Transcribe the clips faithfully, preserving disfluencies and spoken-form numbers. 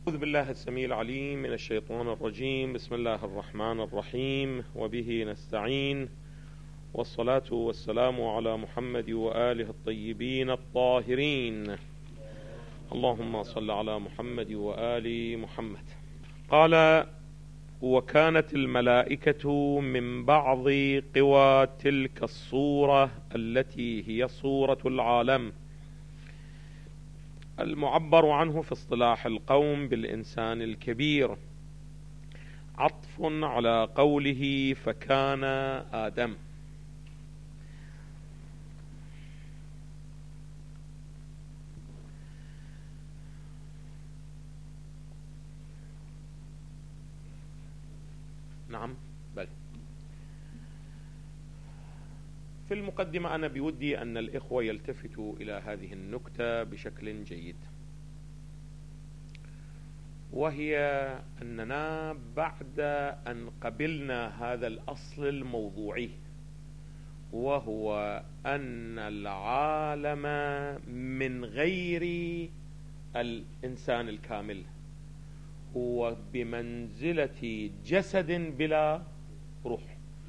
أعوذ بالله السميع العليم من الشيطان الرجيم. بسم الله الرحمن الرحيم، وبه نستعين، والصلاة والسلام على محمد وآله الطيبين الطاهرين. اللهم صل على محمد وآل محمد. قال: وكانت الملائكة من بعض قوى تلك الصورة التي هي صورة العالم، المعبر عنه في اصطلاح القوم بالإنسان الكبير، عطف على قوله فكان آدم. نعم بل في المقدمة أنا بودي أن الإخوة يلتفتوا إلى هذه النكتة بشكل جيد، وهي أننا بعد أن قبلنا هذا الأصل الموضوعي، وهو أن العالم من غير الإنسان الكامل هو بمنزلة جسد بلا روح،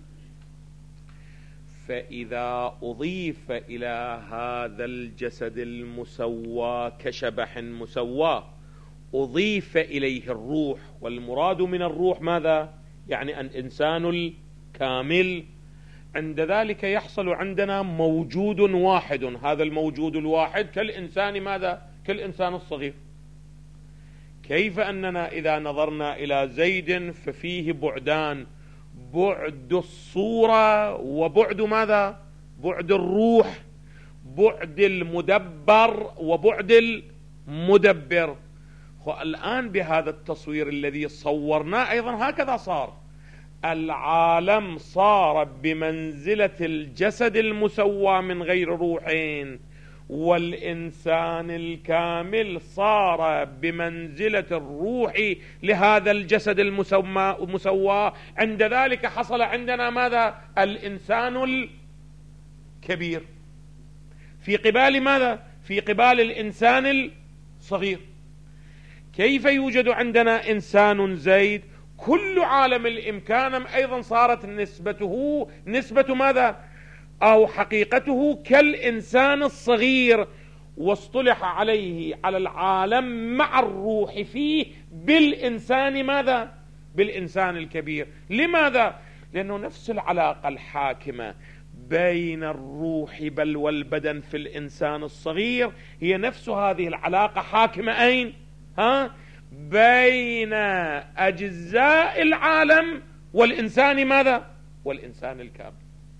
فإذا أضيف إلى هذا الجسد المسوى كشبح مسوى أضيف إليه الروح، والمراد من الروح ماذا؟ يعني الإنسان الكامل. عند ذلك يحصل عندنا موجود واحد، هذا الموجود الواحد كالإنسان ماذا؟ كالإنسان الصغير. كيف أننا إذا نظرنا إلى زيد ففيه بعدان، بعد الصورة وبعد ماذا؟ بعد الروح، بعد المدبر وبعد المدبر. والآن بهذا التصوير الذي صورناه أيضا هكذا صار العالم، صار بمنزلة الجسد المسوى من غير روحين، والإنسان الكامل صار بمنزلة الروح لهذا الجسد المسوى. عند ذلك حصل عندنا ماذا؟ الإنسان الكبير في قبال ماذا؟ في قبال الإنسان الصغير. كيف يوجد عندنا إنسان زيد؟ كل عالم الإمكان أيضا صارت نسبته نسبة ماذا؟ أو حقيقته كالإنسان الصغير، واصطلح عليه على العالم مع الروح فيه بالإنسان ماذا؟ بالإنسان الكبير. لماذا؟ لأنه نفس العلاقة الحاكمة بين الروح بل والبدن في الإنسان الصغير هي نفس هذه العلاقة حاكمة أين؟ ها؟ بين أجزاء العالم والإنسان ماذا؟ والإنسان الكامل.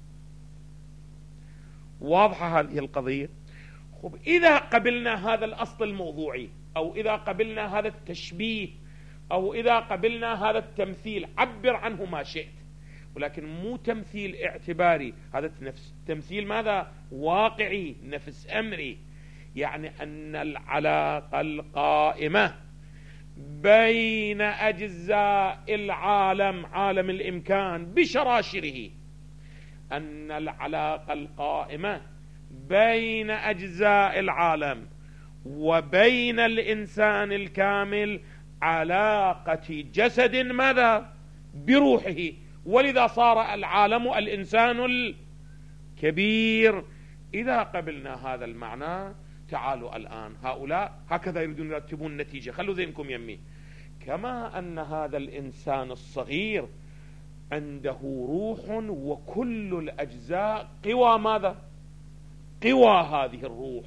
واضحة هذه القضية؟ خب، إذا قبلنا هذا الأصل الموضوعي، أو إذا قبلنا هذا التشبيه، أو إذا قبلنا هذا التمثيل، عبر عنه ما شئت، ولكن مو تمثيل اعتباري، هذا نفس تمثيل ماذا؟ واقعي، نفس أمري. يعني أن العلاقة القائمة بين أجزاء العالم، عالم الإمكان بشراشره، أن العلاقة القائمة بين أجزاء العالم وبين الإنسان الكامل علاقة جسد ماذا؟ بروحه، ولذا صار العالم الإنسان الكبير. إذا قبلنا هذا المعنى، تعالوا الآن هؤلاء هكذا يريدون يرتبون النتيجة، خلوا ذهنكم يمي. كما أن هذا الإنسان الصغير عنده روح وكل الأجزاء قوى ماذا؟ قوى هذه الروح.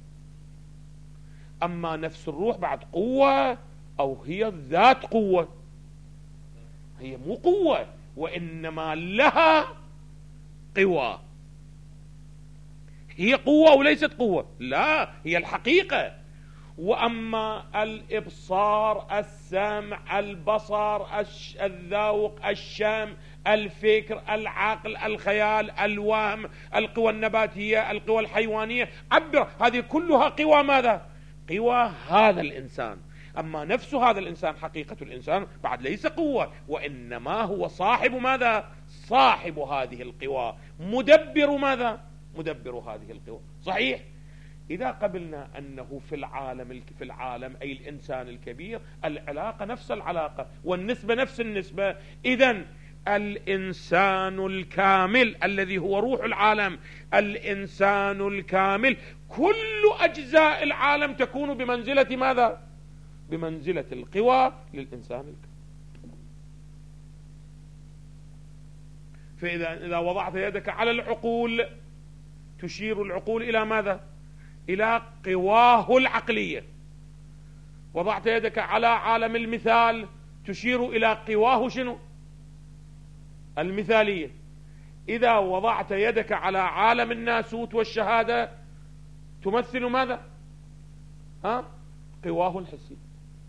أما نفس الروح بعد قوة، أو هي ذات قوة؟ هي مو قوة، وإنما لها قوى. هي قوة وليست قوة، لا، هي الحقيقة. وأما الإبصار، السمع، البصر، الذوق، الشم، الفكر، العقل، الخيال، الوهم، القوى النباتية، القوى الحيوانية، عبر، هذه كلها قوى ماذا؟ قوى هذا الإنسان. أما نفس هذا الإنسان، حقيقة الإنسان بعد ليس قوة، وإنما هو صاحب ماذا؟ صاحب هذه القوى، مدبر ماذا؟ مدبر هذه القوى. صحيح؟ إذا قبلنا أنه في العالم في العالم أي الإنسان الكبير العلاقة نفس العلاقة والنسبة نفس النسبة، إذن الإنسان الكامل الذي هو روح العالم، الإنسان الكامل كل أجزاء العالم تكون بمنزلة ماذا؟ بمنزلة القوى للإنسان الكامل. فإذا إذا وضعت يدك على العقول تشير العقول إلى ماذا؟ إلى قواه العقلية. وضعت يدك على عالم المثال تشير إلى قواه شنو؟ المثالية. إذا وضعت يدك على عالم الناسوت والشهادة تمثل ماذا؟ ها؟ قواه الحسية.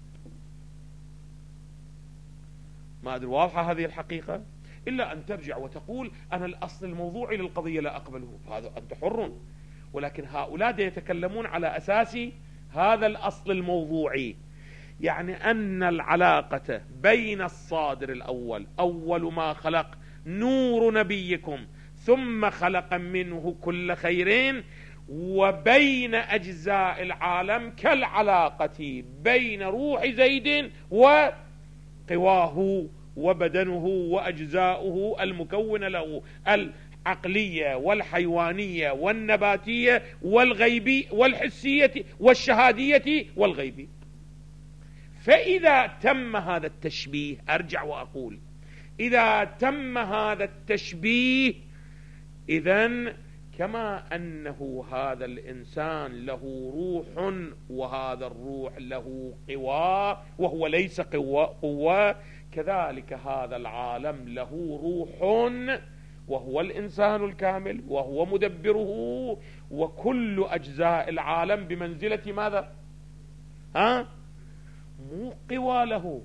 ما أدري واضحة هذه الحقيقة؟ إلا أن ترجع وتقول أنا الأصل الموضوعي للقضية لا أقبله، هذا أنت حر، ولكن هؤلاء يتكلمون على أساس هذا الأصل الموضوعي، يعني أن العلاقة بين الصادر الأول أول ما خلق نور نبيكم ثم خلق منه كل خيرين، وبين أجزاء العالم كالعلاقة بين روح زيد وقواه وبدنه وأجزاؤه المكونة له العقلية والحيوانية والنباتية والغيبية والحسية والشهادية والغيبية. فإذا تم هذا التشبيه، أرجع وأقول إذا تم هذا التشبيه، إذن كما أنه هذا الإنسان له روح وهذا الروح له قوى وهو ليس قوى, قوى كذلك هذا العالم له روح وهو الإنسان الكامل وهو مدبره، وكل أجزاء العالم بمنزلة ماذا؟ ها؟ مو قوى له،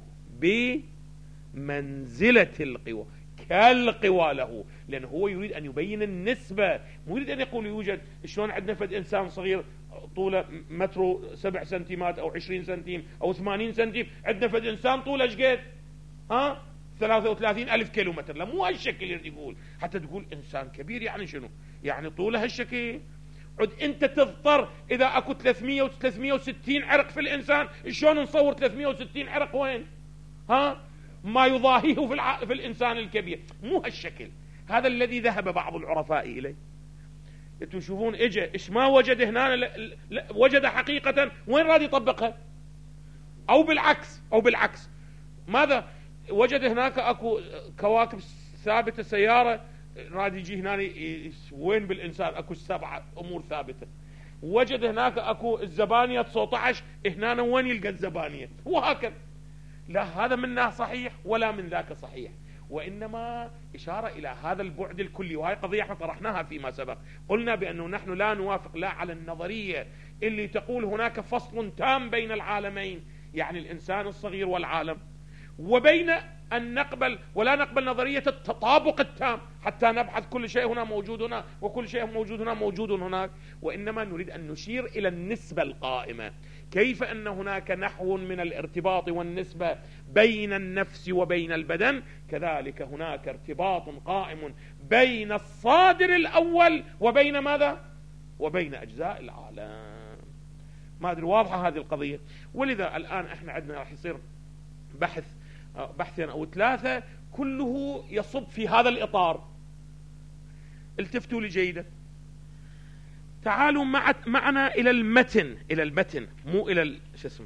بمنزلة القوى، كالقوى له، لأنه هو يريد أن يبين النسبة، مو يريد أن يقول يوجد شلون عندنا فد إنسان صغير طوله متر سبع سنتيمات أو عشرين سنتيم أو ثمانين سنتيم، عندنا فد إنسان طوله شقد؟ ها؟ ثلاثة وثلاثين ألف كيلومتر. لا، مو هالشكل يريد يقول، حتى تقول إنسان كبير يعني شنو؟ يعني طوله هالشكل. عد أنت تضطر إذا أكو ثلاثمية وثلاثمية وستين عرق في الإنسان، شلون نصور ثلاثمية وستين عرق وين؟ ها؟ ما يضاهيه في, الع... في الإنسان الكبير، مو هالشكل. هذا الذي ذهب بعض العرفاء إليه. انتم تشوفون اجى ايش ما وجد هنا، ل... ل... وجد حقيقة وين راد يطبقها؟ أو بالعكس أو بالعكس ماذا وجد هناك؟ أكو كواكب ثابتة، سيارة راد يجي هنا ي... وين بالإنسان أكو سبعة أمور ثابتة. وجد هناك أكو الزبانية تسعة عشر، هنا وين يلقى الزبانية؟ وهكذا. لا هذا منه صحيح ولا من ذاك صحيح، وإنما إشارة إلى هذا البعد الكلي. وهي قضية احنا طرحناها فيما سبق، قلنا بأنه نحن لا نوافق لا على النظرية اللي تقول هناك فصل تام بين العالمين، يعني الإنسان الصغير والعالم، وبين أن نقبل ولا نقبل نظرية التطابق التام حتى نبحث كل شيء هنا موجود هنا وكل شيء موجود هنا موجود هناك، وإنما نريد أن نشير إلى النسبة القائمة، كيف أن هناك نحو من الارتباط والنسبة بين النفس وبين البدن، كذلك هناك ارتباط قائم بين الصادر الأول وبين ماذا؟ وبين أجزاء العالم. ما أدري واضحة هذه القضية؟ ولذا الآن احنا عندنا راح يصير بحث بحثين أو ثلاثة كله يصب في هذا الإطار. التفتوا لي جيدا، تعالوا مع معنا إلى المتن، إلى المتن مو إلى شو اسمه.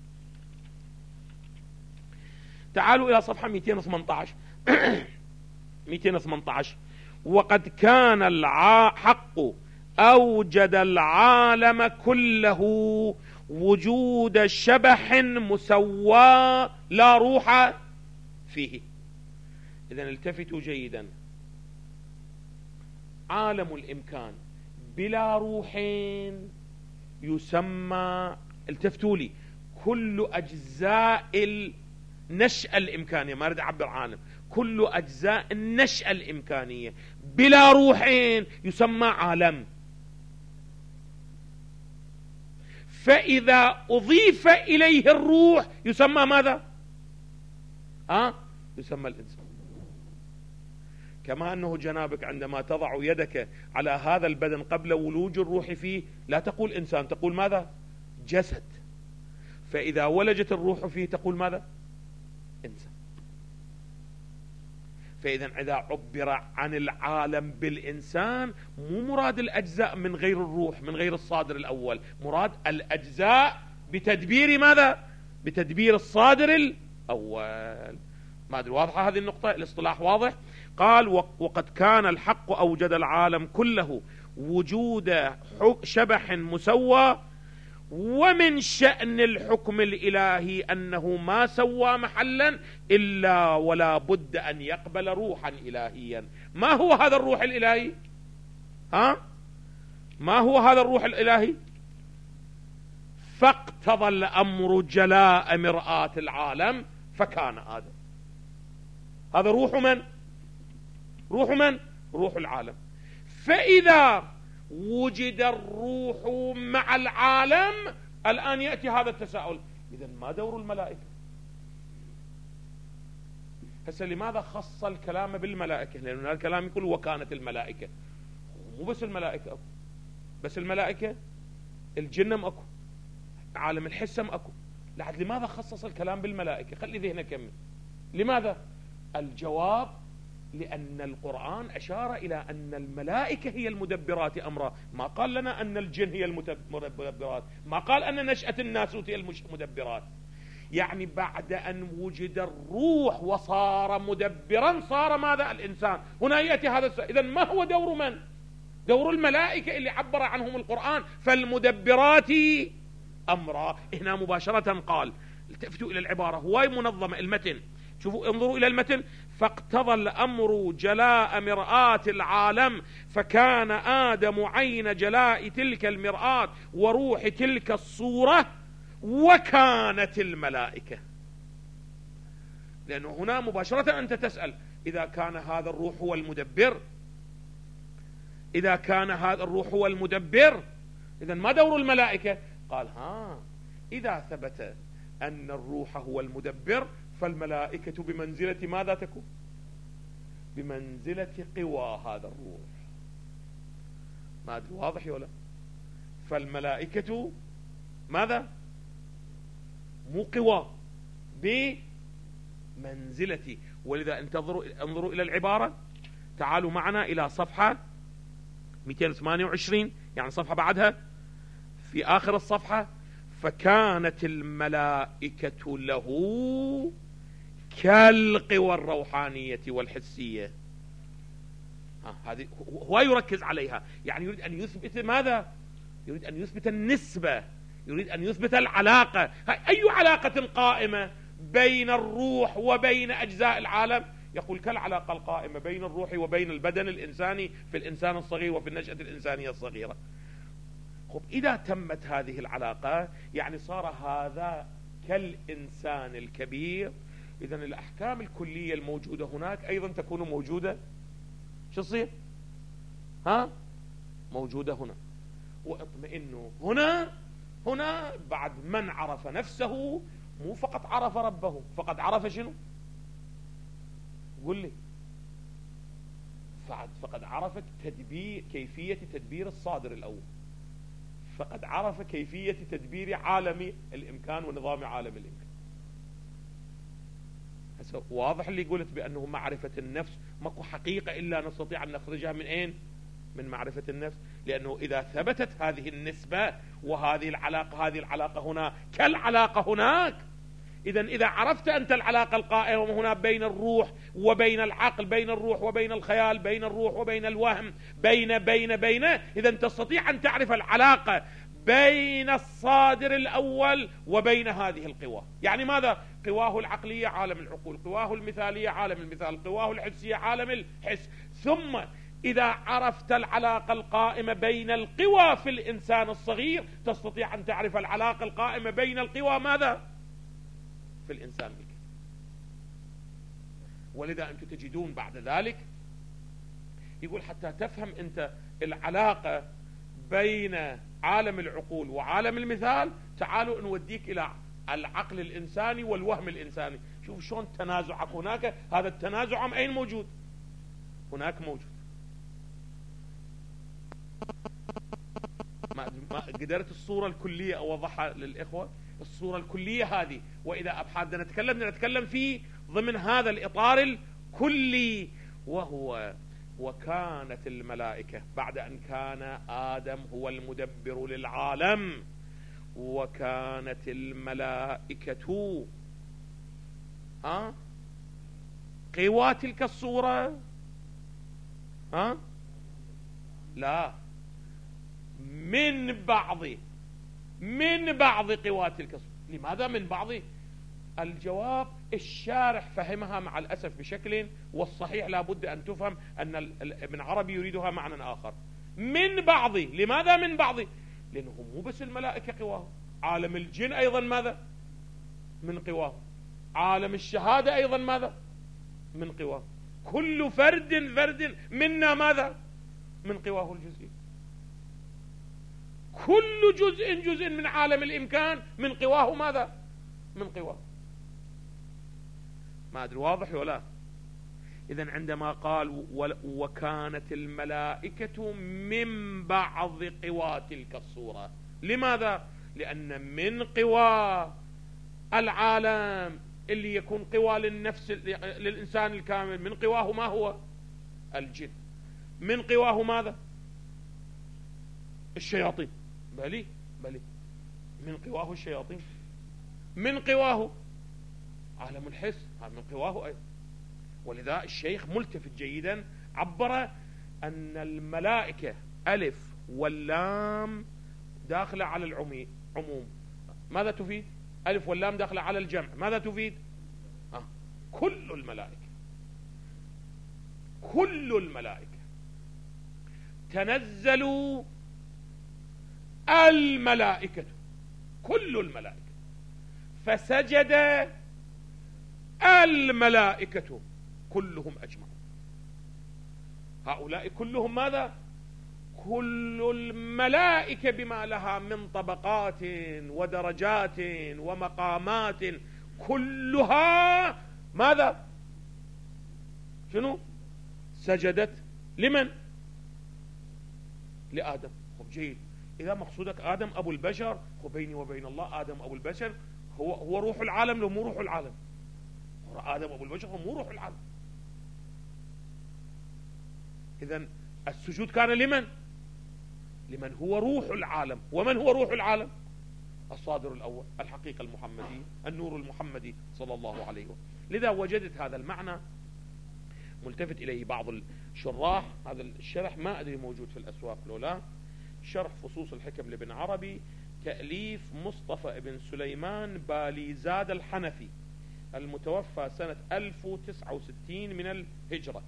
تعالوا إلى صفحة مئتين وثمانية عشر مئتين وثمانية عشر. وقد كان الحق أوجد العالم كله وجود شبح مسوى لا روح فيه. إذن التفتوا جيدا، عالم الإمكان بلا روحين يسمى، التفتوا لي، كل أجزاء النشأة الإمكانية، ما أريد أعبر عالم، كل أجزاء النشأة الإمكانية بلا روحين يسمى عالم. فإذا أضيف إليه الروح يسمى ماذا؟ ها؟ يسمى الإنسان. كما أنه جنابك عندما تضع يدك على هذا البدن قبل ولوج الروح فيه لا تقول إنسان، تقول ماذا؟ جسد. فإذا ولجت الروح فيه تقول ماذا؟ إنسان. فإذا إذا عبر عن العالم بالإنسان مو مراد الأجزاء من غير الروح، من غير الصادر الأول، مراد الأجزاء بتدبير ماذا؟ بتدبير الصادر الأول. ما أدري واضحة هذه النقطة؟ الاصطلاح واضح؟ قال وقد كان الحق أوجد العالم كله وجود شبح مسوى، ومن شأن الحكم الإلهي أنه ما سوى محلا إلا ولا بد أن يقبل روحا إلهيا. ما هو هذا الروح الإلهي؟ ها؟ ما هو هذا الروح الإلهي؟ فاقتضى الأمر جلاء مرآة العالم فكان آدم. هذا روح من؟ روح من؟ روح العالم. فإذا وجد الروح مع العالم الآن يأتي هذا التساؤل، إذن ما دور الملائكة؟ هسه لماذا خص الكلام بالملائكة؟ لأن الكلام يقول وكانت الملائكة. مو بس الملائكة أكو، بس الملائكة الجنم أكو، عالم الحسم أكو. لحد لماذا خصص الكلام بالملائكة؟ خلي ذهنك كمل. لماذا؟ الجواب لأن القرآن أشار إلى أن الملائكة هي المدبرات أمرا، ما قال لنا أن الجن هي المدبرات، ما قال أن نشأة الناسوت هي المدبرات. يعني بعد أن وجد الروح وصار مدبرا صار ماذا؟ الإنسان. هنا يأتي هذا السؤال، إذن ما هو دور من؟ دور الملائكة اللي عبر عنهم القرآن، فالمدبرات أمرا. هنا مباشرة قال، التفتوا إلى العبارة، هواي منظمة المتن، شوفوا انظروا إلى المتن. فاقتضى الأمر جلاء مرآة العالم فكان آدم عين جلاء تلك المرآة وروح تلك الصورة وكانت الملائكة. لأنه هنا مباشرة أنت تسأل، إذا كان هذا الروح هو المدبر، إذا كان هذا الروح هو المدبر، إذن ما دور الملائكة؟ قال ها، إذا ثبت أن الروح هو المدبر فالملائكة بمنزلة ماذا تكون؟ بمنزلة قوى هذا الروح. ما أدري واضح ولا؟ فالملائكة ماذا؟ مو قوى، بمنزلة. ولذا انتظروا انظروا إلى العبارة، تعالوا معنا إلى صفحة مئتين وثمانية وعشرين، يعني صفحة بعدها في آخر الصفحة، فكانت الملائكة له كالقوى الروحانية والحسية. هذه هو يركز عليها، يعني يريد أن يثبت ماذا؟ يريد أن يثبت النسبة، يريد أن يثبت العلاقة. أي علاقة قائمة بين الروح وبين أجزاء العالم؟ يقول كالعلاقة القائمة بين الروح وبين البدن الإنساني في الإنسان الصغير وفي النشأة الإنسانية الصغيرة. خب إذا تمت هذه العلاقة يعني صار هذا كالإنسان الكبير، إذن الأحكام الكلية الموجودة هناك أيضا تكون موجودة. شو تصير؟ ها؟ موجودة هنا. واطمئنوا هنا، هنا بعد من عرف نفسه مو فقط عرف ربه، فقد عرف شنو؟ قل لي. فقد عرف تدبير، كيفية تدبير الصادر الأول، فقد عرف كيفية تدبير عالم الإمكان ونظام عالم الإمكان. هسه واضح اللي قلت بأنه معرفة النفس ماكو حقيقة إلا نستطيع أن نخرجها من أين؟ من معرفة النفس. لأنه إذا ثبتت هذه النسبة وهذه العلاقة، هذه العلاقة هنا كالعلاقة هناك، إذن إذا عرفت أنت العلاقة القائمة هنا بين الروح وبين العقل، بين الروح وبين الخيال، بين الروح وبين الوهم، بين بين بين إذن تستطيع أن تعرف العلاقة بين الصادر الأول وبين هذه القوى. يعني ماذا؟ قواه العقلية عالم العقول، قواه المثالية عالم المثال، قواه الحسية عالم الحس. ثم إذا عرفت العلاقة القائمة بين القوى في الإنسان الصغير تستطيع أن تعرف العلاقة القائمة بين القوى ماذا؟ في الإنسان الكبير. ولذا أنتم تجدون بعد ذلك يقول حتى تفهم أنت العلاقة بين عالم العقول وعالم المثال، تعالوا نوديك إلى العقل الإنساني والوهم الإنساني. شوف شلون تنازعك هناك. هذا التنازع أين موجود؟ هناك موجود. ما ما قدرت الصورة الكلية أوضحها للإخوة. الصورة الكلية هذه، وإذا أبحاثنا نتكلم نتكلم فيه ضمن هذا الإطار الكلي، وهو وكانت الملائكة بعد أن كان آدم هو المدبر للعالم، وكانت الملائكة ها قوى تلك الصورة. ها لا، من بعض من بعض قوى تلك الصورة. لماذا من بعض؟ الجواب الشارح فهمها مع الأسف بشكل، والصحيح لابد أن تفهم أن ابن عربي يريدها معنى آخر. من بعض. لماذا من بعض؟ لأنه مو بس الملائكة قواه، عالم الجن أيضا ماذا؟ من قواه. عالم الشهادة أيضا ماذا؟ من قواه. كل فرد فرد منا ماذا؟ من قواه الجزئي. كل جزء جزء من عالم الإمكان من قواه ماذا؟ من قواه. ما أدري واضح ولا؟ إذن عندما قال وكانت الملائكة من بعض قوى تلك الصورة، لماذا؟ لأن من قوى العالم اللي يكون قوى للنفس للإنسان الكامل، من قواه ما هو؟ الجن. من قواه ماذا؟ الشياطين. بلي بلي من قواه الشياطين. من قواه عالم الحس، من قواه أيضا. ولذا الشيخ ملتفت جيدا، عبر أن الملائكة ألف واللام داخلة على العموم. ماذا تفيد؟ ألف واللام داخلة على الجمع، ماذا تفيد؟ آه. كل الملائكة كل الملائكة تنزلوا الملائكة كل الملائكة فسجد الملائكة كلهم أجمعون. هؤلاء كلهم ماذا؟ كل الملائكة بما لها من طبقات ودرجات ومقامات، كلها ماذا؟ شنو؟ سجدت لمن؟ لآدم. خب جيد، إذا مقصودك آدم أبو البشر، خب بيني وبين الله آدم أبو البشر هو هو روح العالم لو مو روح العالم؟ آدم أبو البشر هو مو روح العالم. إذن السجود كان لمن؟ لمن هو روح العالم. ومن هو روح العالم؟ الصادر الأول، الحقيقة المحمدي، النور المحمدي صلى الله عليه وسلم. لذا وجدت هذا المعنى ملتفت إليه بعض الشراح. هذا الشرح ما أدري موجود في الأسواق لولا، شرح فصوص الحكم لابن عربي، تأليف مصطفى ابن سليمان باليزاد الحنفي، المتوفى سنة ألف وتسعة وستين من الهجرة،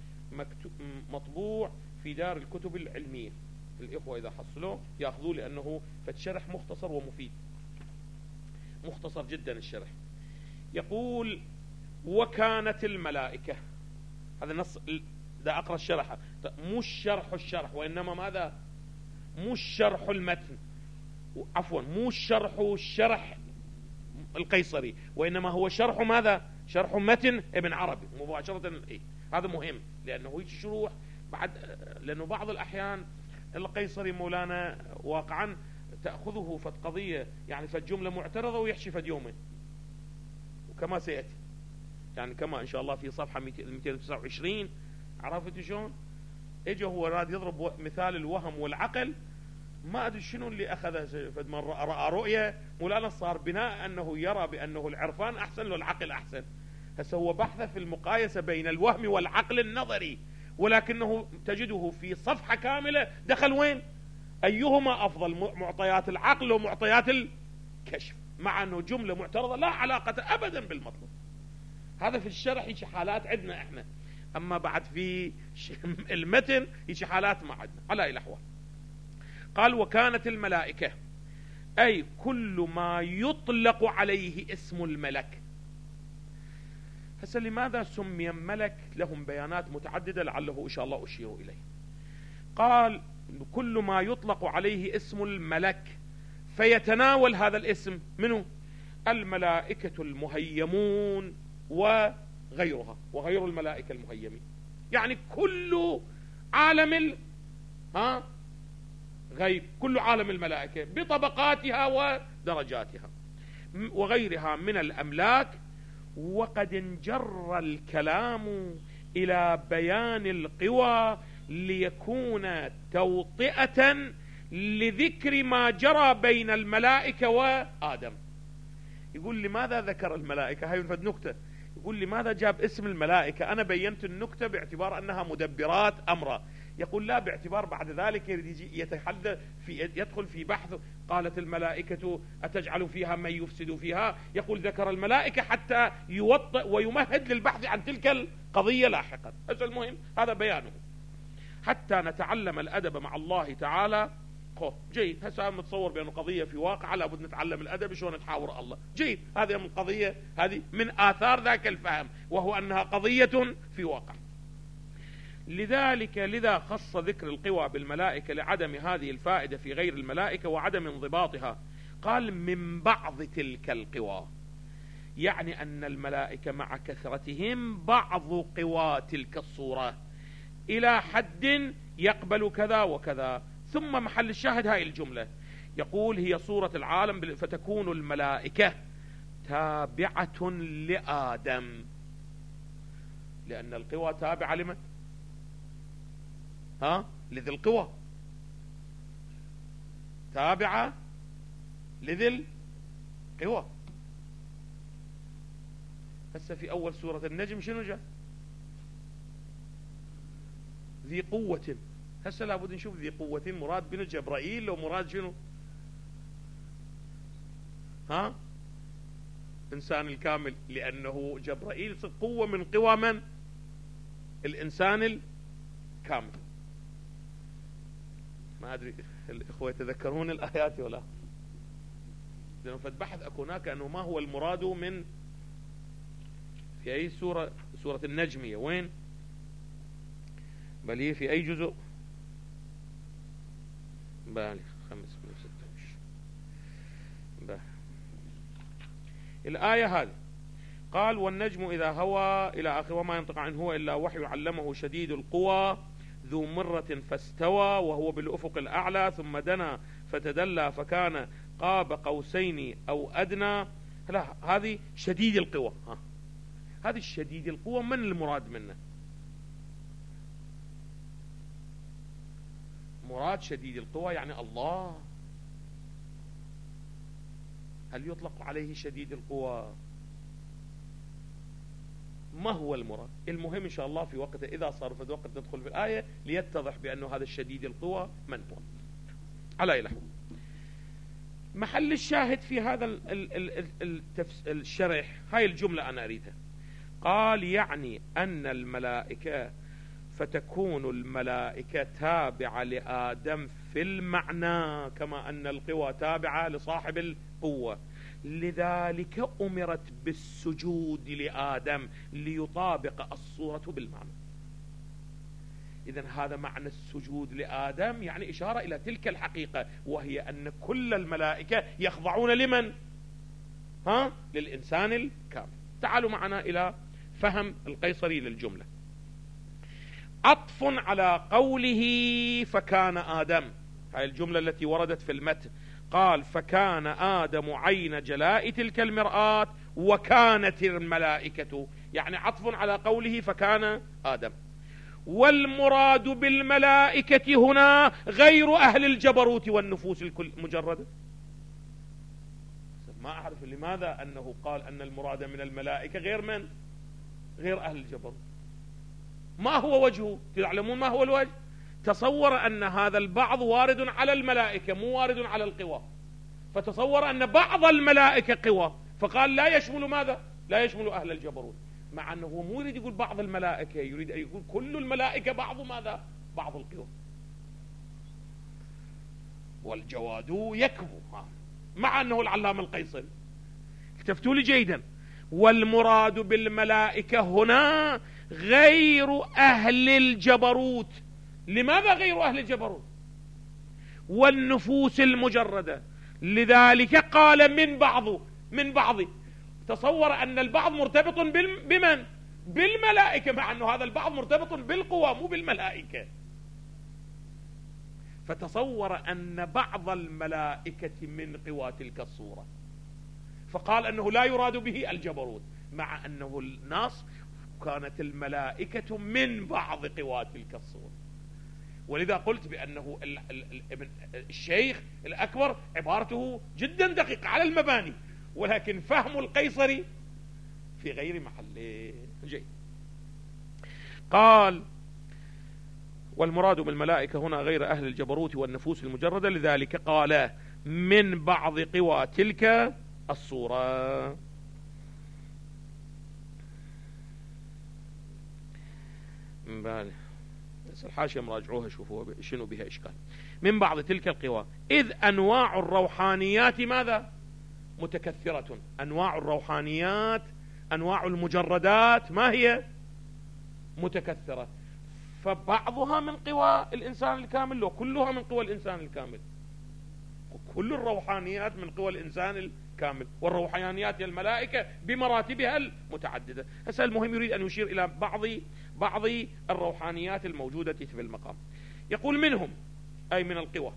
مطبوع في دار الكتب العلمية. الإخوة إذا حصلوه يأخذوه، لأنه فالشرح مختصر ومفيد، مختصر جدا الشرح. يقول وكانت الملائكة، هذا النص ده أقرأ الشرح، مو الشرح الشرح وإنما ماذا؟ مو الشرح المتن، عفوا مو الشرح الشرح القيصري، وإنما هو شرح ماذا؟ شرح متن ابن عربي مباشرة. إيه؟ هذا مهم، لأنه هيك شروح بعد، لأنه بعض الأحيان القيصري مولانا واقعا تأخذه فت قضية، يعني فالجملة معترضة ويحشي فد يومين، وكما سيأتي يعني كما إن شاء الله في صفحة مئتين وتسعة وعشرين. عرفت شلون؟ اجى هو راد يضرب مثال الوهم والعقل، ما أدري شنو اللي أخذه، فد من رأى رؤية مولانا صار بناء أنه يرى بأنه العرفان أحسن له العقل أحسن. هسه هو بحث في المقايسة بين الوهم والعقل النظري، ولكنه تجده في صفحة كاملة دخل وين؟ أيهما أفضل، معطيات العقل ومعطيات الكشف، مع أنه جملة معترضة لا علاقة أبدا بالمطلوب. هذا في الشرح يجي حالات عندنا إحنا، أما بعد في المتن يجي حالات ما عندنا على أي الأحوال. قال وكانت الملائكة أي كل ما يطلق عليه اسم الملك. هسه لماذا سمي ملك؟ لهم بيانات متعددة لعله إن شاء الله أشير إليه. قال كل ما يطلق عليه اسم الملك، فيتناول هذا الاسم منه الملائكة المهيمون وغيرها، وغير الملائكة المهيمين. يعني كل عالم ال... ها غيب، كل عالم الملائكة بطبقاتها ودرجاتها وغيرها من الأملاك. وقد انجر الكلام إلى بيان القوى ليكون توطئة لذكر ما جرى بين الملائكة وآدم. يقول لماذا ذكر الملائكة؟ هاي فد نكتة. يقول لماذا جاب اسم الملائكة؟ أنا بينت النكتة باعتبار أنها مدبرات أمره. يقول لا، باعتبار بعد ذلك يتحدث في يدخل في بحث. قالت الملائكة أتجعل فيها من يفسد فيها؟ يقول ذكر الملائكة حتى يوطئ ويمهد للبحث عن تلك القضية لاحقا. بس المهم هذا بيانه حتى نتعلم الأدب مع الله تعالى. جيد، هسه متصور بأنه قضية في واقع لابد نتعلم الأدب شلون نحاور الله. جيد، هذه من القضية، هذه من آثار ذاك الفهم، وهو أنها قضية في واقع. لذلك لذا خص ذكر القوى بالملائكة لعدم هذه الفائدة في غير الملائكة وعدم انضباطها. قال من بعض تلك القوى، يعني أن الملائكة مع كثرتهم بعض قوى تلك الصورة إلى حد يقبل كذا وكذا. ثم محل الشاهد هاي الجملة، يقول هي صورة العالم فتكون الملائكة تابعة لآدم، لأن القوى تابعة لمن؟ ها؟ لذي القوى، تابعة لذي القوى. هسه في أول سورة النجم شنو جاء؟ ذي قوة. هسه لابد نشوف ذي قوة مراد بن جبرائيل لو مراد شنو؟ ها؟ إنسان الكامل، لأنه جبرائيل قوة من قوى من؟ الإنسان الكامل. ما أدري الإخوة يتذكرون الآيات ولا؟ لأنه فالبحث أكو هناك أنه ما هو المراد من في أي سورة؟ سورة النجمية وين؟ بل هي في أي جزء؟ بالي خمس من ستة وعشرين. الآية هذه قال والنجم إذا هوى إلى آخر وما ينطق عنه هو إلا وحي علمه شديد القوى ذو مرة فاستوى وهو بالأفق الأعلى ثم دنا فتدلى فكان قاب قوسين أو أدنى. لا، هذه شديد القوى. ها، هذه الشديد القوى من المراد منه؟ مراد شديد القوى يعني الله. هل يطلق عليه شديد القوى؟ ما هو المراد؟ المهم إن شاء الله في وقت إذا صار في وقت ندخل في الآية ليتضح بأنه هذا الشديد القوى من هو. على إله محل الشاهد في هذا ال ال ال الشرح هاي الجملة أنا أريدها. قال يعني أن الملائكة فتكون الملائكة تابعة لآدم في المعنى كما أن القوى تابعة لصاحب القوة، لذلك أمرت بالسجود لآدم ليطابق الصورة بالمعنى. إذن هذا معنى السجود لآدم، يعني إشارة إلى تلك الحقيقة، وهي أن كل الملائكة يخضعون لمن؟ ها؟ للإنسان الكامل. تعالوا معنا إلى فهم القيصري للجملة. عطف على قوله فكان آدم، هاي الجملة التي وردت في المتن. قال فكان آدم عين جلاء تلك المرآة وكانت الملائكة، يعني عطف على قوله فكان آدم. والمراد بالملائكة هنا غير أهل الجبروت والنفوس المجردة. ما أعرف لماذا أنه قال أن المراد من الملائكة غير من؟ غير أهل الجبروت. ما هو وجهه؟ تعلمون ما هو الوجه؟ تصور أن هذا البعض وارد على الملائكة مو وارد على القوى، فتصور أن بعض الملائكة قوى، فقال لا يشمل ماذا؟ لا يشمل أهل الجبروت، مع أنه هو مو يريد يقول بعض الملائكة، يريد أن يقول كل الملائكة بعض ماذا؟ بعض القوى. والجواد يكبو، مع أنه العلامة القيصري. التفتوا لي جيدا. والمراد بالملائكة هنا غير أهل الجبروت. لماذا غير أهل الجبروت؟ والنفوس المجردة، لذلك قال من بعض من بعض. تصور أن البعض مرتبط بمن؟ بالملائكة، مع أنه هذا البعض مرتبط بالقوى مو بالملائكة. فتصور أن بعض الملائكة من قوى تلك الصورة، فقال أنه لا يراد به الجبروت، مع أنه النص كانت الملائكة من بعض قوى تلك الصورة. ولذا قلت بأنه الشيخ الأكبر عبارته جدا دقيقة على المباني، ولكن فهم القيصري في غير محله. جيد. قال: والمراد بالملائكة هنا غير أهل الجبروت والنفوس المجردة، لذلك قال من بعض قوى تلك الصورة. بالي بس الحاشية مراجعوها شوفوا شنو بها إشكال. من بعض تلك القوى، إذ أنواع الروحانيات ماذا؟ متكثرة. أنواع الروحانيات، أنواع المجردات ما هي؟ متكثرة. فبعضها من قوى الإنسان الكامل وكلها من قوى الإنسان الكامل. كل الروحانيات من قوى الإنسان الكامل، والروحانيات الملائكة بمراتبها المتعددة. هسه المهم يريد أن يشير إلى بعض بعض الروحانيات الموجودة في المقام. يقول منهم أي من القوى،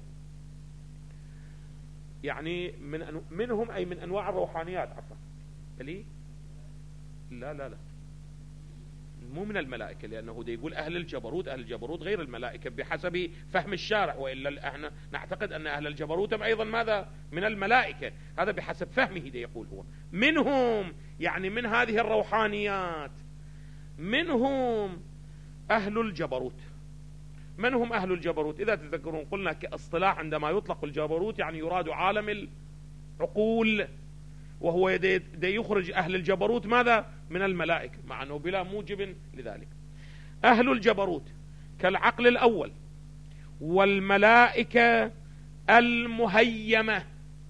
يعني من أنو منهم أي من أنواع الروحانيات. عفوا لي لا لا لا مو من الملائكة، لأنه ده يقول أهل الجبروت. أهل الجبروت غير الملائكة بحسب فهم الشارع، وإلا احنا نعتقد أن أهل الجبروت أيضا ماذا؟ من الملائكة. هذا بحسب فهمه ده يقول هو. منهم يعني من هذه الروحانيات منهم أهل الجبروت. من هم أهل الجبروت؟ إذا تذكرون قلنا كاصطلاح عندما يطلق الجبروت يعني يراد عالم العقول، وهو يدي يخرج أهل الجبروت ماذا؟ من الملائكة، مع أنه بلا موجب لذلك. أهل الجبروت كالعقل الأول والملائكة المهيمة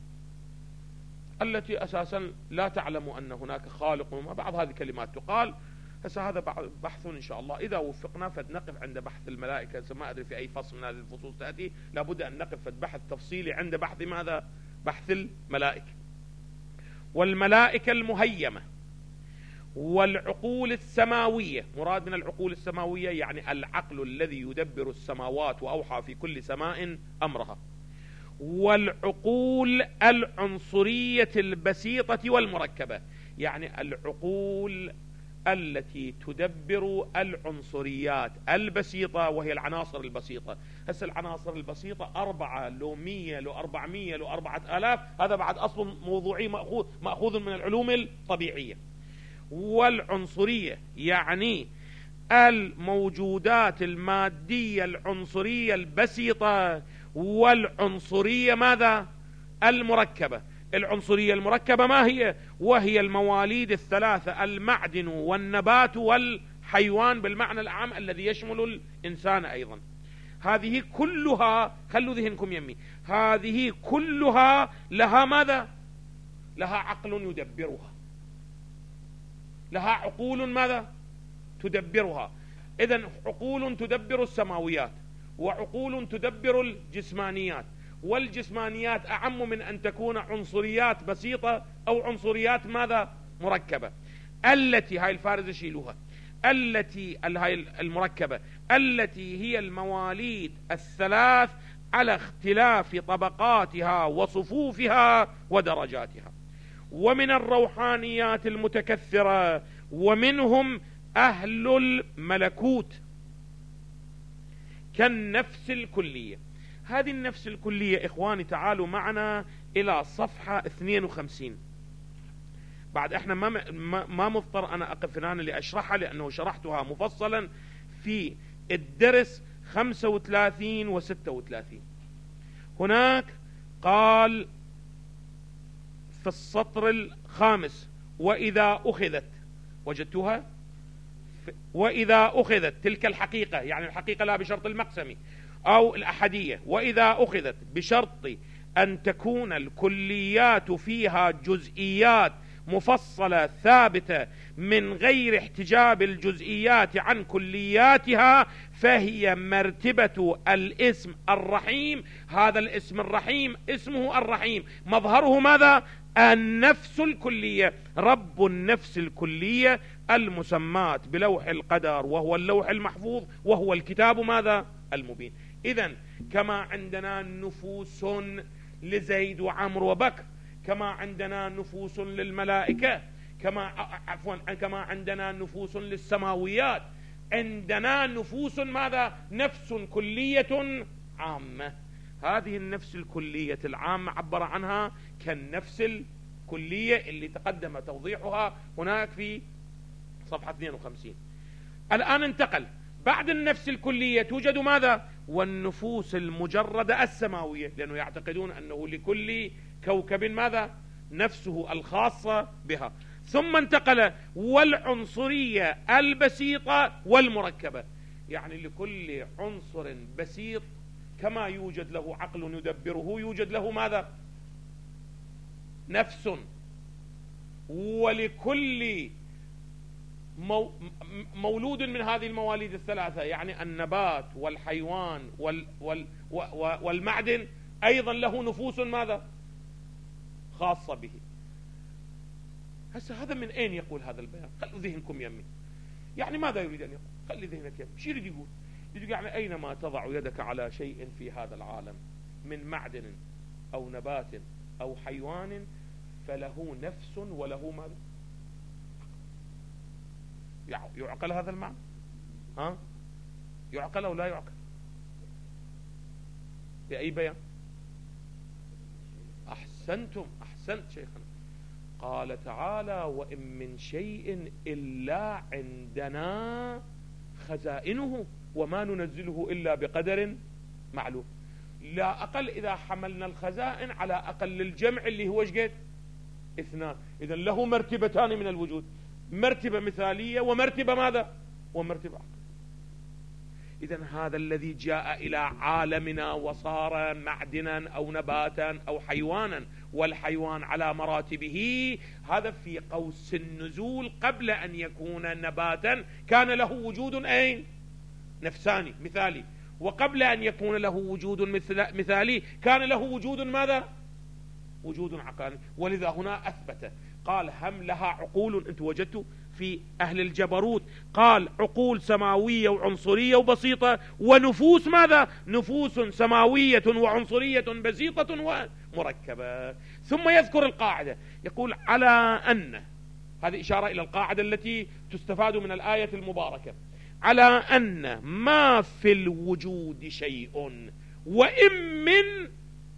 التي أساسا لا تعلم أن هناك خالق، وما بعض هذه الكلمات تقال. هسه هذا بحث إن شاء الله إذا وفقنا فنقف عند بحث الملائكة. ما أدري في أي فصل من هذه الفصول تأتي، لابد أن نقف بحث تفصيلي عند بحث ماذا؟ بحث الملائكة. والملائكة المهيمة والعقول السماوية. مراد من العقول السماوية يعني العقل الذي يدبر السماوات وأوحى في كل سماء أمرها. والعقول العنصرية البسيطة والمركبة، يعني العقول التي تدبر العنصريات البسيطة وهي العناصر البسيطة. هسه العناصر البسيطة أربعة لو مية لو أربعمية لو أربعة آلاف، هذا بعد أصل موضوعي مأخوذ, مأخوذ من العلوم الطبيعية. والعنصرية يعني الموجودات المادية العنصرية البسيطة. والعنصرية ماذا؟ المركبة. العنصرية المركبة ما هي؟ وهي المواليد الثلاثة، المعدن والنبات والحيوان بالمعنى العام الذي يشمل الإنسان أيضا. هذه كلها خلوا ذهنكم يمي، هذه كلها لها ماذا؟ لها عقل يدبرها، لها عقول ماذا؟ تدبرها. إذن عقول تدبر السماويات، وعقول تدبر الجسمانيات. والجسمانيات أعم من أن تكون عنصريات بسيطة أو عنصريات ماذا؟ مركبة. التي هاي الفارزة شيلوها، التي هاي المركبة التي هي المواليد الثلاث على اختلاف طبقاتها وصفوفها ودرجاتها. ومن الروحانيات المتكثرة ومنهم أهل الملكوت كالنفس الكلية. هذه النفس الكلية إخواني تعالوا معنا إلى صفحة اثنين وخمسين. بعد احنا ما ما مضطر أنا أقف هنا لأشرحها لأنه شرحتها مفصلا في الدرس خمسة وثلاثين وستة وثلاثين. هناك قال في السطر الخامس وإذا أخذت، وجدتها؟ وإذا أخذت تلك الحقيقة، يعني الحقيقة لا بشرط المقسم أو الأحدية، وإذا أخذت بشرط أن تكون الكليات فيها جزئيات مفصلة ثابتة من غير احتجاب الجزئيات عن كلياتها، فهي مرتبة الاسم الرحيم. هذا الاسم الرحيم اسمه الرحيم، مظهره ماذا؟ النفس الكلية، رب النفس الكلية المسماة بلوح القدر، وهو اللوح المحفوظ، وهو الكتاب ماذا؟ المبين. إذن كما عندنا نفوس لزيد وعمر وبكر، كما عندنا نفوس للملائكة، كما عفوا كما عندنا نفوس للسماويات، عندنا نفوس ماذا؟ نفس كلية عامة. هذه النفس الكلية العامة عبر عنها كالنفس الكلية اللي تقدم توضيحها هناك في صفحة اثنين وخمسين. الآن انتقل بعد النفس الكلية توجد ماذا؟ والنفوس المجردة السماوية، لأنه يعتقدون أنه لكل كوكب ماذا؟ نفسه الخاصة بها. ثم انتقل والعنصرية البسيطة والمركبة، يعني لكل عنصر بسيط كما يوجد له عقل يدبره يوجد له ماذا؟ نفس. ولكل مو مولود من هذه المواليد الثلاثة، يعني النبات والحيوان وال وال والمعدن أيضا له نفوس ماذا؟ خاصة به. هسه هذا من أين يقول هذا البيان؟ خلوا ذهنكم يمي، يعني ماذا يريد أن يقول؟ خلي ذهنك يمي، شو يريد يقول؟ يريد يعني أينما تضع يدك على شيء في هذا العالم من معدن أو نبات أو حيوان فله نفس وله ماذا؟ يعقل هذا المعنى؟ ها؟ يعقل أو لا يعقل؟ بأي بيان؟ أحسنتم، أحسنت شيخنا. قال تعالى وإن من شيء إلا عندنا خزائنه وما ننزله إلا بقدر معلوم. لا أقل إذا حملنا الخزائن على أقل الجمع اللي هو شقد؟ اثنان. إذن له مرتبتان من الوجود، مرتبة مثالية ومرتبة ماذا؟ ومرتبة عقل. إذن هذا الذي جاء إلى عالمنا وصار معدنا أو نباتا أو حيوانا، والحيوان على مراتبه، هذا في قوس النزول قبل أن يكون نباتا كان له وجود أين؟ نفساني مثالي، وقبل أن يكون له وجود مثالي كان له وجود ماذا؟ وجود عقلاني. ولذا هنا أثبت قال هم لها عقول، أنت وجدت في أهل الجبروت قال عقول سماوية وعنصرية وبسيطة، ونفوس ماذا؟ نفوس سماوية وعنصرية بسيطة ومركبة. ثم يذكر القاعدة يقول على أن، هذه إشارة إلى القاعدة التي تستفاد من الآية المباركة، على أن ما في الوجود شيء وإن من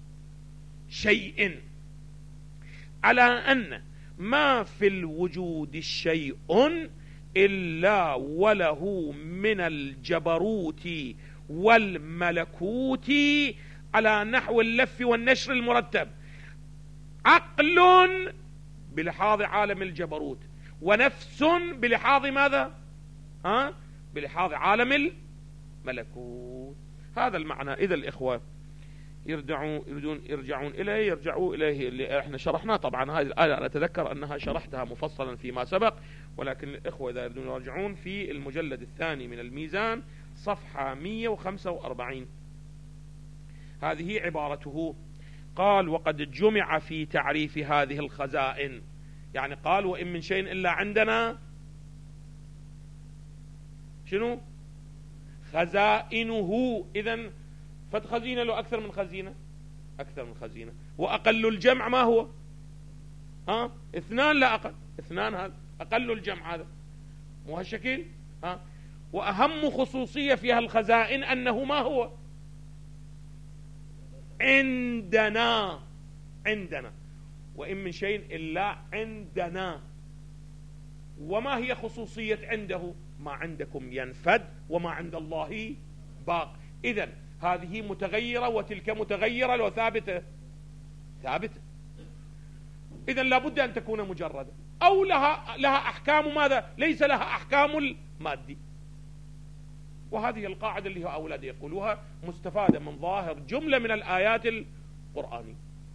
شيء، على أن ما في الوجود شيء إلا وله من الجبروت والملكوت على نحو اللف والنشر المرتب عقل بلحاظ عالم الجبروت، ونفس بلحاظ ماذا؟ ها؟ بلحاظ عالم الملكوت. هذا المعنى. إذا الإخوة يرجعون يريدون يرجعون إليه يرجعوا إليه اللي احنا شرحناه. طبعا هذه الآية أنا أتذكر أنها شرحتها مفصلا فيما سبق، ولكن الإخوة إذا يريدون يرجعون في المجلد الثاني من الميزان صفحة مئة وخمسة وأربعين. هذه عبارته. قال وقد جمع في تعريف هذه الخزائن، يعني قال وإن من شيء إلا عندنا شنو؟ خزائنه. إذن فد خزينة له أكثر من خزينة، أكثر من خزينة. وأقل الجمع ما هو؟ ها؟ اثنان لا أقل، اثنان هذا أقل الجمع، هذا مو هالشكل. ها؟ وأهم خصوصية في هالخزائن أنه ما هو؟ عندنا، عندنا. وإن من شيء إلا عندنا. وما هي خصوصية عنده؟ ما عندكم ينفد وما عند الله باق. إذن هذه متغيرة وتلك متغيرة وثابتة، ثابتة. إذن لابد أن تكون مجردة أو لها لها أحكام ماذا؟ ليس لها أحكام المادي. وهذه القاعدة اللي هو أولاد يقولوها مستفادة من ظاهر جملة من الآيات القرآنية.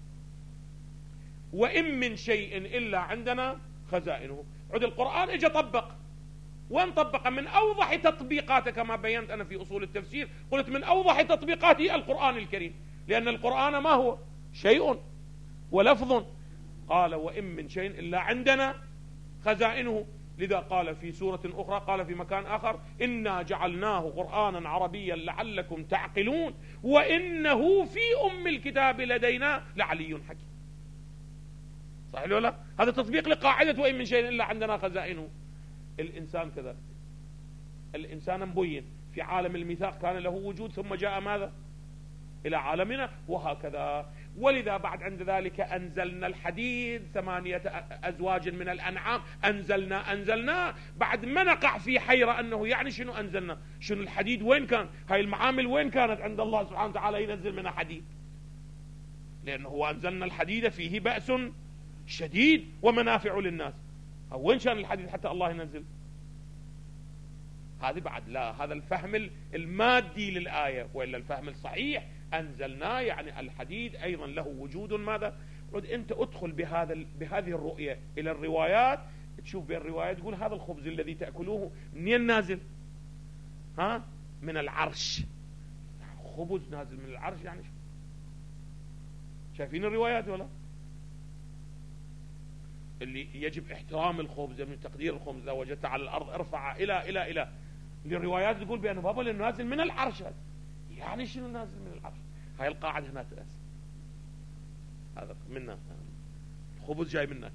وإن من شيء إلا عندنا خزائنه. عد القرآن اجى طبق، وين طبق؟ من أوضح تطبيقاته كما بينت أنا في أصول التفسير، قلت من أوضح تطبيقاته القرآن الكريم، لأن القرآن ما هو؟ شيء ولفظ قال وإن من شيء إلا عندنا خزائنه. لذا قال في سورة أخرى، قال في مكان آخر: إنا جعلناه قرآنا عربيا لعلكم تعقلون وإنه في أم الكتاب لدينا لعلي حكيم. صحيح ولا لا؟ هذا تطبيق لقاعدة وإن من شيء إلا عندنا خزائنه. الإنسان كذا، الإنسان مبين في عالم الميثاق كان له وجود، ثم جاء ماذا؟ إلى عالمنا، وهكذا. ولذا بعد عند ذلك أنزلنا الحديد ثمانية أزواج من الأنعام، أنزلنا أنزلنا بعد ما نقع في حيرة أنه يعني شنو أنزلنا؟ شنو الحديد وين كان؟ هاي المعامل وين كانت عند الله سبحانه وتعالى ينزل منها حديد؟ لأنه هو أنزلنا الحديد فيه بأس شديد ومنافع للناس. وين كان الحديد حتى الله ينزل؟ هذه بعد لا، هذا الفهم المادي للآية، وإلا الفهم الصحيح أنزلنا يعني الحديد أيضا له وجود ماذا؟ عد أنت أدخل بهذا بهذه الرؤية إلى الروايات، تشوف بين الروايات تقول هذا الخبز الذي تأكلوه منين نازل؟ ها؟ من العرش. خبز نازل من العرش يعني شو؟ شايفين الروايات ولا؟ اللي يجب احترام الخبز، من تقدير الخبز إذا وجدت على الأرض ارفع إلى إلى إلى الروايات تقول بأنه بابا لأنه نازل من العرش. يعني شنو نازل من العرش؟ هاي القاعدة هنا تأس، هذا منا الخبز جاي منك.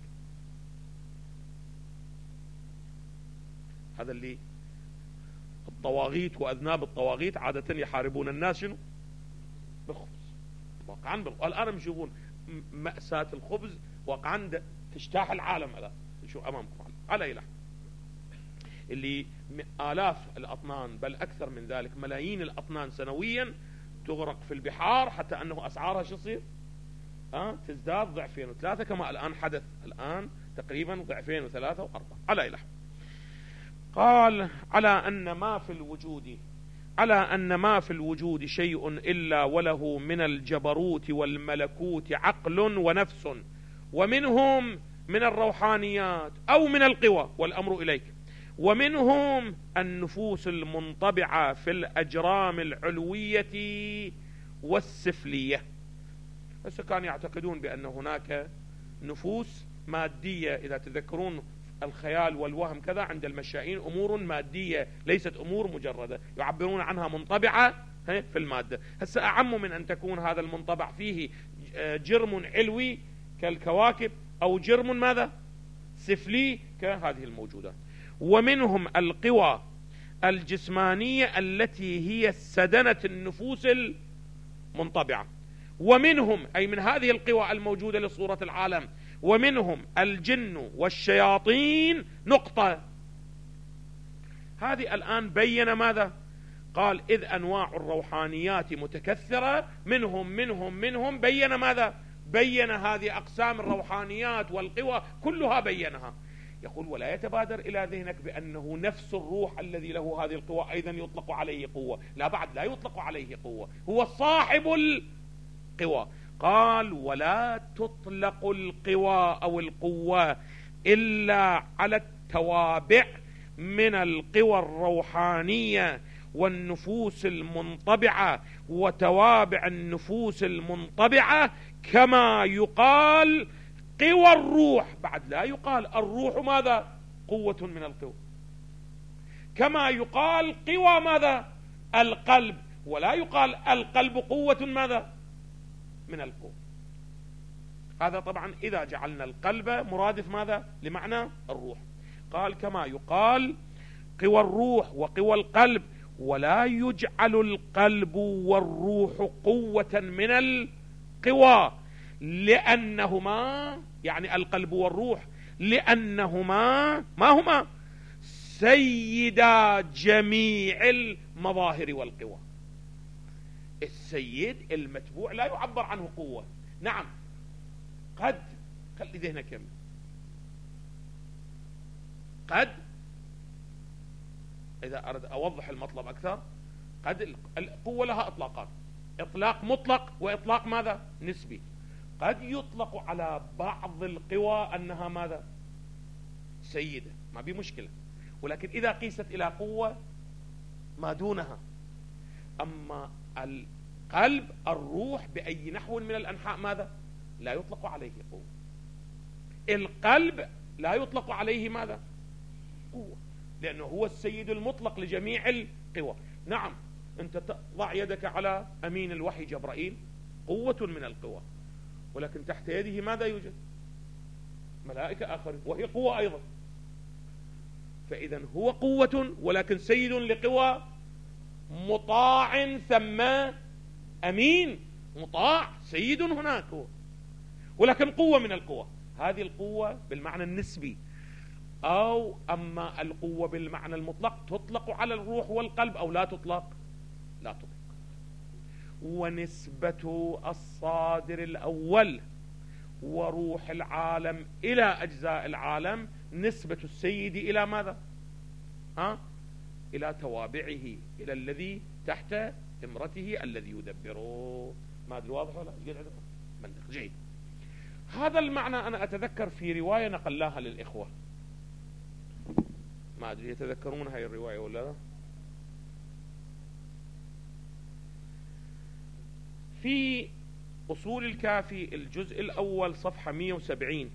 هذا اللي الطواغيت وأذناب الطواغيت عادة يحاربون الناس شنو؟ بالخبز. واقعا بالخبز. الآن يشوفون مأساة الخبز واقعا تجتاح العالم. على شو أمامكم على إله اللي آلاف الأطنان بل أكثر من ذلك ملايين الأطنان سنويا تغرق في البحار، حتى أنه أسعارها شو تصير؟ أه؟ تزداد ضعفين وثلاثة كما الآن حدث الآن تقريبا ضعفين وثلاثة وأربعة على إله. قال على أن ما في الوجود على أن ما في الوجود شيء إلا وله من الجبروت والملكوت عقل ونفس، ومنهم من الروحانيات أو من القوى والأمر إليك، ومنهم النفوس المنطبعة في الأجرام العلوية والسفلية. بس كانوا يعتقدون بأن هناك نفوس مادية، إذا تذكرون الخيال والوهم كذا عند المشائين أمور مادية ليست أمور مجردة، يعبرون عنها منطبعة في المادة. هسه أعم من أن تكون هذا المنطبع فيه جرم علوي كالكواكب أو جرم ماذا؟ سفلي كهذه الموجودات. ومنهم القوى الجسمانية التي هي سدنة النفوس المنطبعة، ومنهم أي من هذه القوى الموجودة لصورة العالم، ومنهم الجن والشياطين نقطة. هذه الآن بين ماذا؟ قال إذ أنواع الروحانيات متكثرة، منهم منهم منهم بين ماذا؟ بين هذه أقسام الروحانيات والقوى كلها بينها. يقول ولا يتبادر إلى ذهنك بأنه نفس الروح الذي له هذه القوى أيضا يطلق عليه قوة. لا، بعد لا يطلق عليه قوة، هو صاحب القوى. قال ولا تطلق القوى أو القوة إلا على التوابع من القوى الروحانية والنفوس المنطبعة وتوابع النفوس المنطبعة، كما يقال قوى الروح. بعد لا يقال الروح ماذا؟ قوة من القوى. كما يقال قوى ماذا؟ القلب. ولا يقال القلب قوة ماذا؟ من القوة. هذا طبعا إذا جعلنا القلب مرادف ماذا؟ لمعنى الروح. قال كما يقال قوى الروح وقوى القلب، ولا يجعل القلب والروح قوة من القوى لأنهما، يعني القلب والروح، لأنهما ما هما؟ سيدا جميع المظاهر والقوى. السيد المتبوع لا يعبر عنه قوة. نعم قد، خلي ذهنك يمين، قد إذا أرد أوضح المطلب أكثر، قد القوة لها إطلاقات، إطلاق مطلق وإطلاق ماذا؟ نسبي. قد يطلق على بعض القوى أنها ماذا؟ سيدة، ما بي مشكلة، ولكن إذا قيست إلى قوة ما دونها. أما القلب الروح بأي نحو من الأنحاء ماذا؟ لا يطلق عليه قوة. القلب لا يطلق عليه ماذا؟ قوة، لأنه هو السيد المطلق لجميع القوى. نعم، أنت تضع يدك على أمين الوحي جبرائيل، قوة من القوى، ولكن تحت يده ماذا يوجد؟ ملائكة آخرين، وهي قوة أيضا. فإذا هو قوة ولكن سيد لقوى، مطاع ثم أمين، مطاع سيد هناك هو، ولكن قوة من القوى. هذه القوة بالمعنى النسبي، أو أما القوة بالمعنى المطلق تطلق على الروح والقلب أو لا تطلق؟ لا تطلق. ونسبة الصادر الأول وروح العالم إلى أجزاء العالم نسبة السيد إلى ماذا؟ ها؟ إلى توابعه، إلى الذي تحت إمرته الذي يدبره. ما أدري واضح ولا منطق جيد. هذا المعنى أنا أتذكر في رواية نقلناها للإخوة، ما أدري يتذكرون هاي الرواية ولا لا؟ في أصول الكافي الجزء الأول صفحة مئة وسبعين،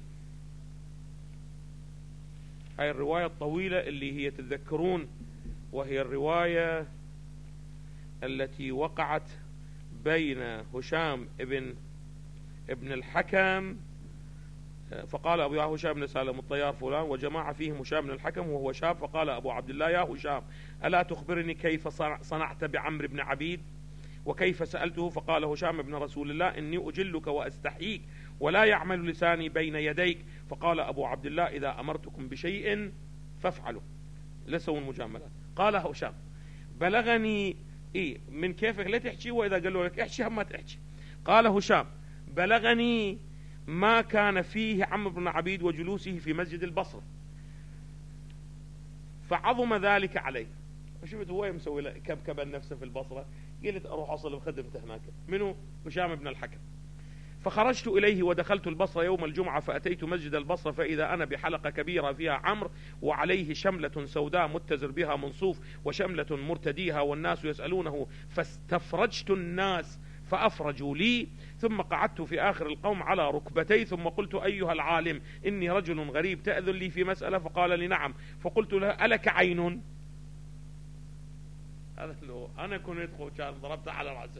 هاي الرواية الطويلة اللي هي تتذكرون، وهي الرواية التي وقعت بين هشام ابن ابن الحكم، فقال أبو يا هشام بن سالم الطيار فلان وجماعة فيهم هشام بن الحكم وهو شاب، فقال أبو عبد الله يا هشام ألا تخبرني كيف صنعت بعمرو بن عبيد وكيف سألته؟ فقال هشام بن رسول الله إني أجلك وأستحييك ولا يعمل لساني بين يديك. فقال أبو عبد الله إذا أمرتكم بشيء فافعلوا، لسوا المجاملات. قال هشام بلغني إيه من كيفك لا تحكي، وإذا قالوا لك احكي هم ما تحكي. قال هشام بلغني ما كان فيه عمرو بن عبيد وجلوسه في مسجد البصرة فعظم ذلك عليه. شفت هو مسوي كبكب نفسه في البصرة، قلت أروح أصل بخدمته هناك. منه هشام بن الحكم. فخرجت إليه ودخلت البصرة يوم الجمعة فأتيت مسجد البصرة فإذا أنا بحلقة كبيرة فيها عمرو وعليه شملة سوداء متزر بها منصوف وشملة مرتديها والناس يسألونه، فاستفرجت الناس فأفرجوا لي، ثم قعدت في آخر القوم على ركبتي ثم قلت أيها العالم إني رجل غريب تأذن لي في مسألة؟ فقال لي نعم. فقلت له ألك عين؟ هذا لو أنا كنت كان ضربت على رأسه.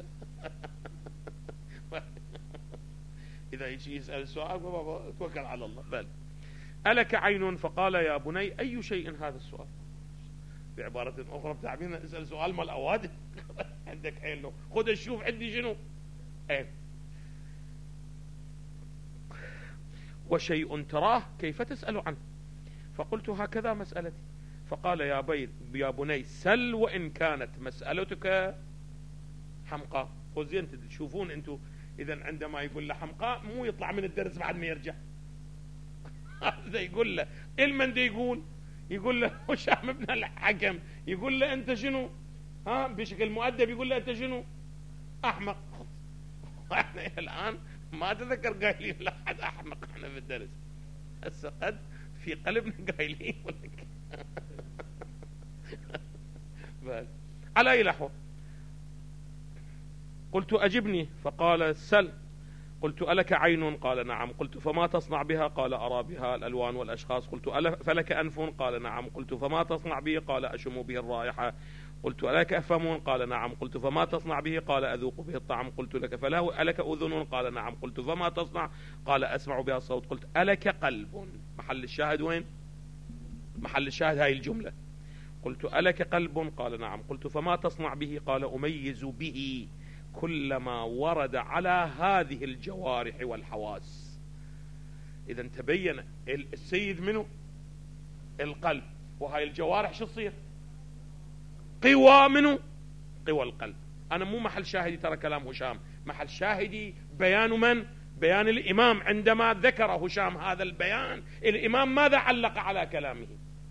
إذا يجي يسأل السؤال توكل على الله. بل ألك عين؟ فقال يا بني أي شيء هذا السؤال؟ بعبارة أخرى بتعبيرنا اسأل سؤال ما الأوادم. عندك عين له خذ الشوف عندي شنو عين. وشيء تراه كيف تسأل عنه؟ فقلت هكذا مسألتي. فقال يا بي يا بني سل وإن كانت مسألتك حمقاء. وزين تشوفون أنتم إذا عندما يقول له حمقاء مو يطلع من الدرس بعد ما يرجع. هذا يقول له المن دي يقول يقول له هشام بن الحكم يقول له أنت شنو؟ ها بشكل مؤدب يقول له أنت شنو؟ أحمق. احنا الآن ما تذكر قايلين لحد أحمق احنا في الدرس، هسه قد في قلبنا قايلين ولك. على أي لحظة قلت أجبني. فقال سل. قلت ألك عين؟ قال نعم. قلت فما تصنع بها؟ قال أرى بها الألوان والأشخاص. قلت فلك أنف؟ قال نعم. قلت فما تصنع به؟ قال أشم به الرائحة. قلت ألك أفهم؟ قال نعم. قلت فما تصنع به؟ قال أذوق به الطعم. قلت لك فله ألك أذن؟ قال نعم. قلت فما تصنع؟ قال أسمع بها الصوت. قلت ألك قلب؟ محل الشاهد وين؟ محل الشاهد هاي الجملة. قلت ألك قلب؟ قال نعم. قلت فما تصنع به؟ قال أميز به كلما ورد على هذه الجوارح والحواس. إذا تبين السيد منه القلب، وهاي الجوارح شو تصير؟ قوى منه قوى القلب. أنا مو محل شاهدي ترى كلام هشام، محل شاهدي بيان من؟ بيان الإمام. عندما ذكر هشام هذا البيان الإمام ماذا علق على كلامه؟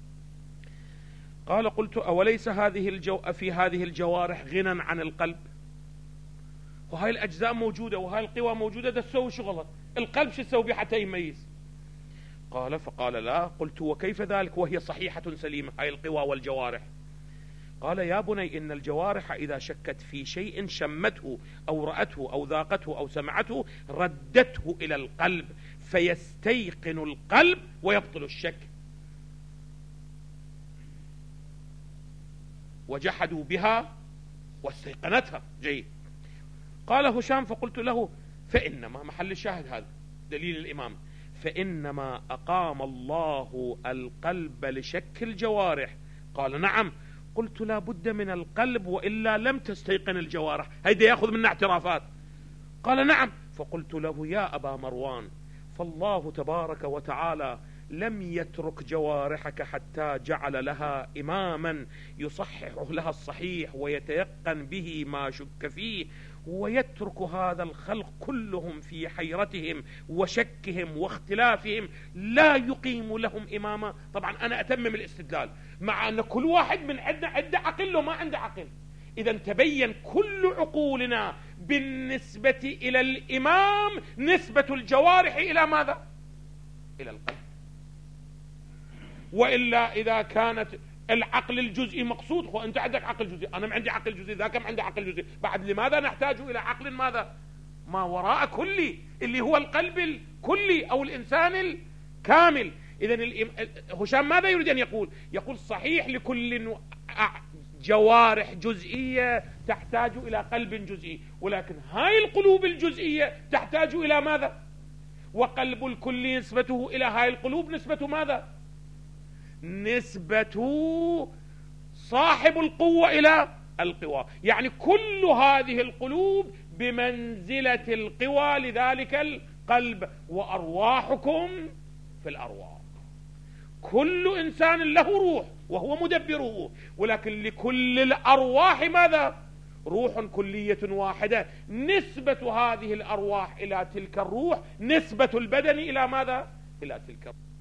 قال قلت أوليس هذه الجو في هذه الجوارح غنى عن القلب؟ وهاي الأجزاء موجودة وهاي القوى موجودة، ده تسوي شغلها، القلب شو تسوي به حتى يميز؟ قال فقال لا. قلت وكيف ذلك وهي صحيحة سليمة هاي القوى والجوارح؟ قال يا بني إن الجوارح إذا شكت في شيء شمته أو رأته أو ذاقته أو سمعته ردته إلى القلب فيستيقن القلب ويبطل الشك. وجحدوا بها واستيقنتها. جيد. قال هشام فقلت له فإنما، محل الشاهد هذا دليل الإمام، فإنما أقام الله القلب لشك الجوارح. قال نعم. قلت لا بد من القلب وإلا لم تستيقن الجوارح، هيدا يأخذ منا اعترافات. قال نعم. فقلت له يا أبا مروان، فالله تبارك وتعالى لم يترك جوارحك حتى جعل لها إماما يصحح لها الصحيح ويتيقن به ما شك فيه، ويترك هذا الخلق كلهم في حيرتهم وشكهم واختلافهم لا يقيم لهم إماما. طبعا أنا أتمم الاستدلال، مع أن كل واحد من عندنا عنده عقل وما عنده عقل. إذا تبين كل عقولنا بالنسبة إلى الإمام نسبة الجوارح إلى ماذا؟ إلى القلب. وإلا إذا كانت العقل الجزئي مقصود، هو أنت عندك عقل جزئي، أنا ما عندي عقل جزئي، ذاك ما عنده عقل جزئي، بعد لماذا نحتاج إلى عقل ماذا؟ ما وراء كلي، اللي هو القلب الكلي أو الإنسان الكامل. إذن هشام ماذا يريد أن يقول؟ يقول صحيح لكل جوارح جزئية تحتاج إلى قلب جزئي، ولكن هاي القلوب الجزئية تحتاج إلى ماذا؟ وقلب الكل نسبته إلى هاي القلوب نسبة ماذا؟ نسبة صاحب القوة إلى القوى. يعني كل هذه القلوب بمنزلة القوى لذلك القلب. وأرواحكم في الأرواح، كل إنسان له روح وهو مدبره، ولكن لكل الأرواح ماذا؟ روح كلية واحدة. نسبة هذه الأرواح إلى تلك الروح نسبة البدن إلى ماذا؟ إلى تلك الروح.